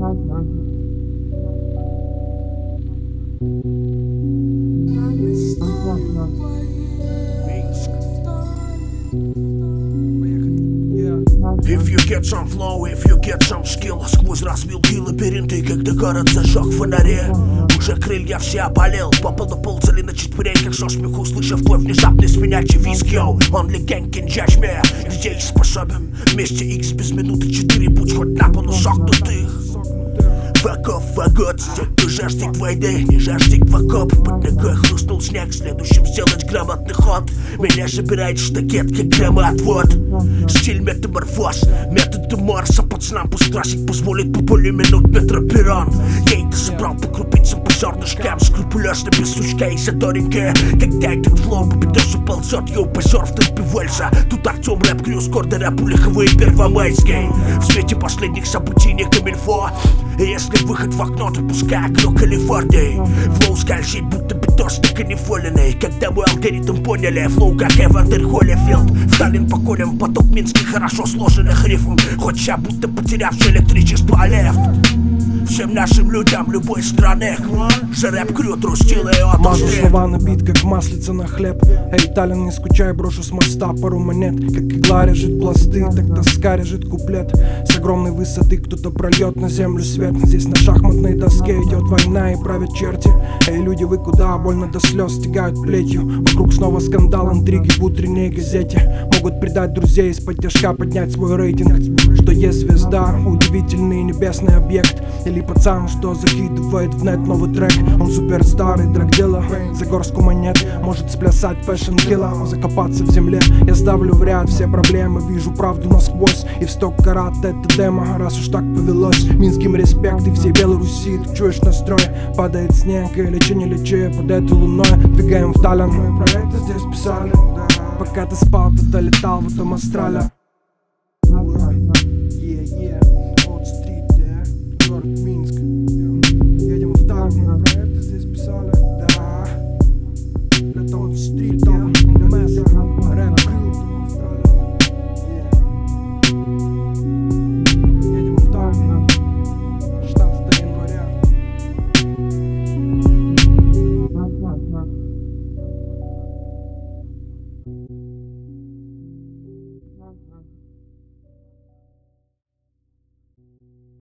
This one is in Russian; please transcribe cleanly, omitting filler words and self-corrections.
If you get some flow, if you get some skill. Сквозь развилки лабиринты, когда город зажег в фонаре. Уже крылья все опалил, по полу ползали на четвереньках со смеху, услышав твой внезапный свинячий визг. Йоу, only gang can judge me. Где ich способен, вместе X без минуты 4, будь хоть на полу согнутых. Факов, фагот, те, кто жаждет войны, не жаждет в окоп. Под ногой хрустнул снег, следующим сделать грамотный ход. Меня собирает штакет, как громоотвод. Стиль метаморфоз, методы Марса. Пацанам пусть классик позволит по более минут метроперрон. Я это собрал по крупицам, по зернышкам. Скрупулезно, без сучка и задоренькая. Когда этот флоу по бедосу ползет, йоу, позер в темпе вальса. Тут Артем рэп, крюс, корда рэп, улиховые первомайские. В свете последних событий не камильфо. И если выход в окно, то пускай окно Калифорнии. Флоу скользит, будто бедос не канифоленный. Когда мой алгоритм поняли, флоу как Эвандер Холлифилд. Сталин по колям, поток минских хорошо сложенных рифм. Хоть ща будто потерявший электричество лев. Всем нашим людям любой страны же рэп-крю трустила и от мажу слова на бит, как маслица на хлеб. Эй, Таллин, не скучай, брошу с моста пару монет. Как игла режет пласты, так тоска режет куплет. С огромной высоты кто-то прольет на землю свет. Здесь на шахматной доске идет война и правят черти. Эй, люди, вы куда? Больно до слез стягают плетью. Вокруг снова скандал, интриги в утренней газете. Могут предать друзей, из-под тяжка поднять свой рейтинг. Что есть звезда, удивительный небесный объект. Или пацан, что закидывает в нет новый трек. Он суперстар и драгдела. За горстку монет может сплясать фэшн килла. Закопаться в земле, я ставлю в ряд все проблемы. Вижу правду насквозь, и в 100 карат это демо. Раз уж так повелось, Минским респект. И всей Белоруссии ты чуешь настрой. Падает снег, и лечи не лечи под этой луной. Двигаем в Таллин, мы про это здесь писали. Пока ты спал, кто-то летал в этом астрале.